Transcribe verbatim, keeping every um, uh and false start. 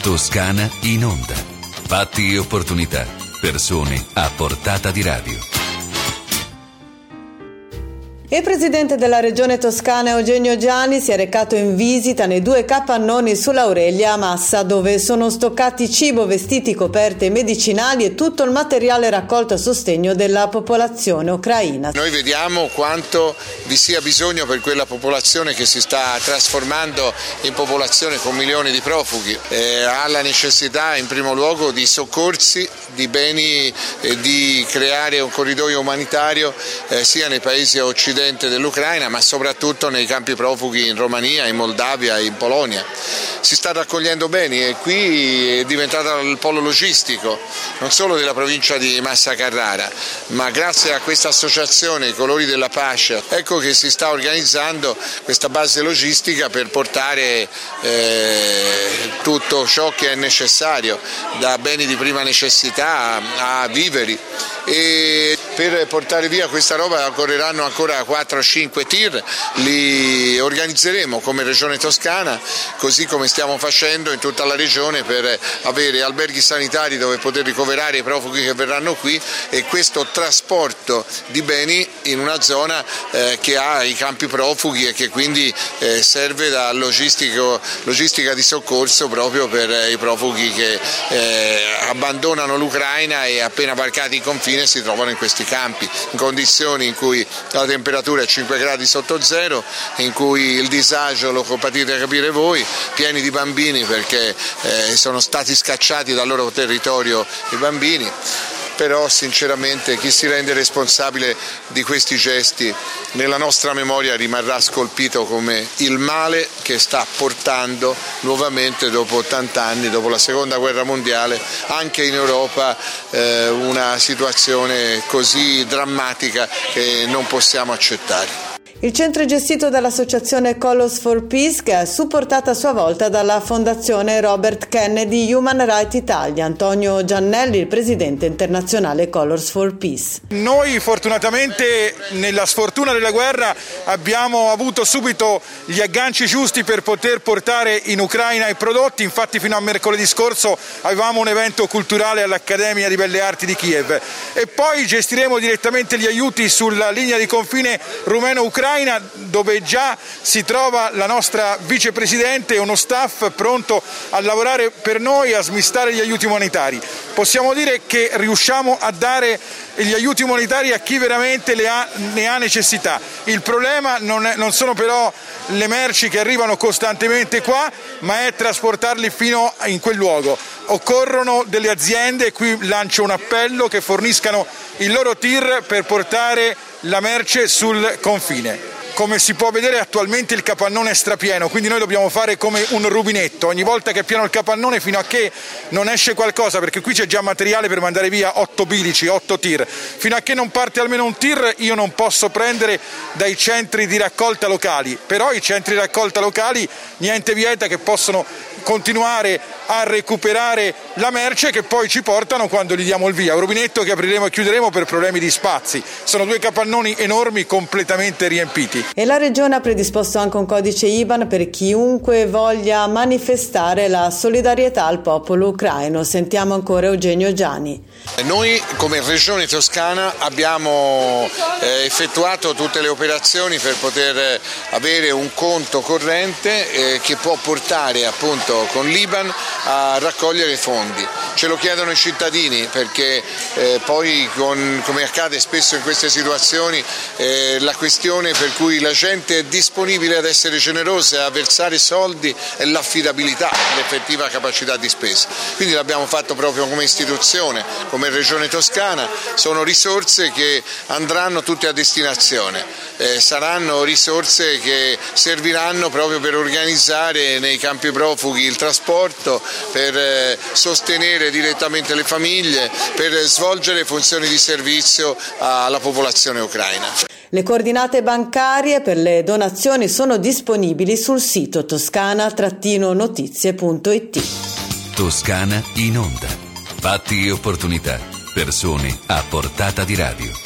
Toscana in onda. Fatti e opportunità. Persone a portata di radio. Il presidente della regione toscana Eugenio Giani si è recato in visita nei due capannoni sull'Aurelia a Massa, dove sono stoccati cibo, vestiti, coperte, medicinali e tutto il materiale raccolto a sostegno della popolazione ucraina. Noi vediamo quanto vi sia bisogno per quella popolazione che si sta trasformando in popolazione con milioni di profughi. Eh, ha la necessità in primo luogo di soccorsi, di beni, eh, di creare un corridoio umanitario eh, sia nei paesi occidentali dell'Ucraina, ma soprattutto nei campi profughi in Romania, in Moldavia e in Polonia. Si sta raccogliendo beni e qui è diventato il polo logistico non solo della provincia di Massa Carrara, ma grazie a questa associazione I Colori della Pace, ecco che si sta organizzando questa base logistica per portare eh, tutto ciò che è necessario, da beni di prima necessità a, a viveri. E per portare via questa roba occorreranno ancora quattro cinque tir, li organizzeremo come Regione Toscana, così come stiamo facendo in tutta la regione, per avere alberghi sanitari dove poter ricoverare i profughi che verranno qui e questo trasporto di beni in una zona eh, che ha i campi profughi e che quindi eh, serve da logistico, logistica di soccorso proprio per i profughi che eh, abbandonano l'Ucraina e appena varcati i confini si trovano in questi campi, in condizioni in cui la temperatura è cinque gradi sotto zero, in cui il disagio lo potete capire voi, pieni di bambini perché eh, sono stati scacciati dal loro territorio i bambini. Però sinceramente chi si rende responsabile di questi gesti nella nostra memoria rimarrà scolpito come il male che sta portando nuovamente dopo ottanta anni, dopo la seconda guerra mondiale, anche in Europa eh, una situazione così drammatica che non possiamo accettare. Il centro è gestito dall'associazione Colors for Peace, che è supportata a sua volta dalla fondazione Robert Kennedy Human Rights Italia. Antonio Giannelli, il presidente internazionale Colors for Peace. Noi fortunatamente nella sfortuna della guerra abbiamo avuto subito gli agganci giusti per poter portare in Ucraina i prodotti, infatti fino a mercoledì scorso avevamo un evento culturale all'Accademia di Belle Arti di Kiev e poi gestiremo direttamente gli aiuti sulla linea di confine rumeno-ucraina, dove già si trova la nostra vicepresidente e uno staff pronto a lavorare per noi, a smistare gli aiuti umanitari. Possiamo dire che riusciamo a dare gli aiuti umanitari a chi veramente le ha, ne ha necessità. Il problema non, è, non sono però le merci che arrivano costantemente qua, ma è trasportarli fino in quel luogo. Occorrono delle aziende, e qui lancio un appello, che forniscano il loro tir per portare la merce sul confine. Come si può vedere attualmente il capannone è strapieno, quindi noi dobbiamo fare come un rubinetto, ogni volta che è pieno il capannone fino a che non esce qualcosa, perché qui c'è già materiale per mandare via otto bilici, otto tir, fino a che non parte almeno un tir io non posso prendere dai centri di raccolta locali, però i centri di raccolta locali niente vieta che possono continuare a recuperare la merce che poi ci portano quando gli diamo il via. Un rubinetto che apriremo e chiuderemo per problemi di spazi. Sono due capannoni enormi completamente riempiti. E la regione ha predisposto anche un codice I B A N per chiunque voglia manifestare la solidarietà al popolo ucraino. Sentiamo ancora Eugenio Giani. Noi come Regione Toscana abbiamo eh, effettuato tutte le operazioni per poter avere un conto corrente eh, che può portare appunto con l'I B A N a raccogliere fondi. Ce lo chiedono i cittadini perché eh, poi con, come accade spesso in queste situazioni eh, la questione per cui la gente è disponibile ad essere generosa e a versare soldi è l'affidabilità, l'effettiva capacità di spesa. Quindi l'abbiamo fatto proprio come istituzione, come Regione Toscana, sono risorse che andranno tutte a destinazione, eh, saranno risorse che serviranno proprio per organizzare nei campi profughi il trasporto, per eh, sostenere direttamente le famiglie, per svolgere funzioni di servizio alla popolazione ucraina. Le coordinate bancarie per le donazioni sono disponibili sul sito toscana notizie punto it. Toscana in onda. Fatti e opportunità. Persone a portata di radio.